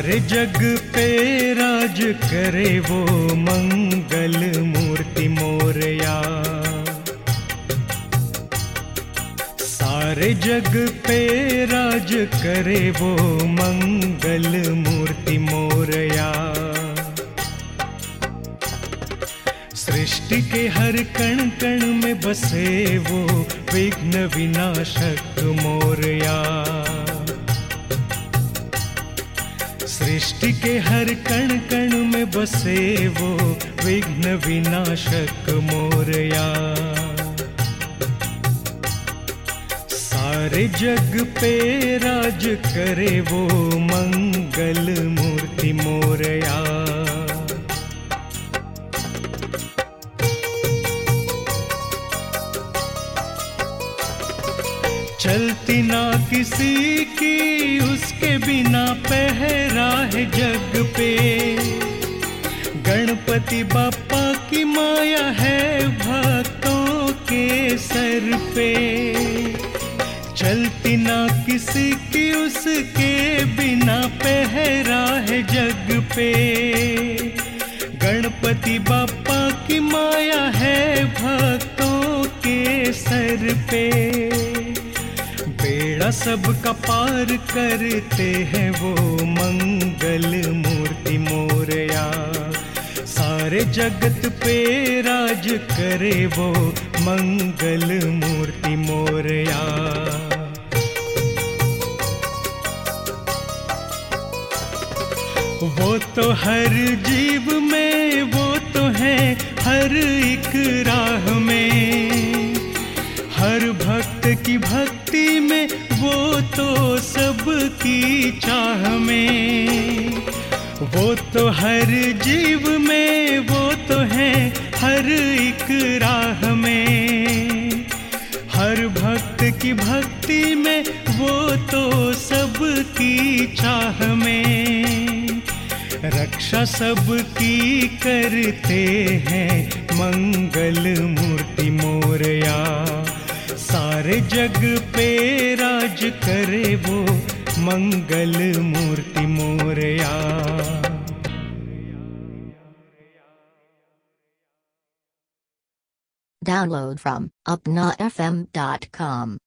सारे जग पे राज करे वो मंगल मूर्ति मोरया। सारे जग पे राज करे वो मंगल मूर्ति मोरया। सृष्टि के हर कण कण में बसे वो विघ्न विनाशक मोरया। सृष्टि के हर कण कण में बसे वो विघ्न विनाशक मोरया। सारे जग पे राज करे वो मंगल मूर्ति मोरया। चलती ना किसी की उसके बिना पहरा है जग पे। गणपति बाप्पा की माया है भक्तों के सर पे। चलती ना किसी की उसके बिना पहरा है जग पे। गणपति बाप्पा की माया है भक्तों के सर पे। बेड़ा सबका पार करते हैं वो मंगल मूर्ति मोरया। सारे जगत पे राज करे वो मंगल मूर्ति मोरया। वो तो हर जीव में, वो तो है हर एक राह में। हर भक्त की भक्ति में, वो तो सबकी चाह में। वो तो हर जीव में, वो तो है हर एक राह में। हर भक्त की भक्ति में, वो तो सबकी चाह में। रक्षा सबकी करते हैं मंगल मूर्ति मोरया। सारे जग पे राज करे वो मंगल मूर्ति मोरया। Download from upnafm.com.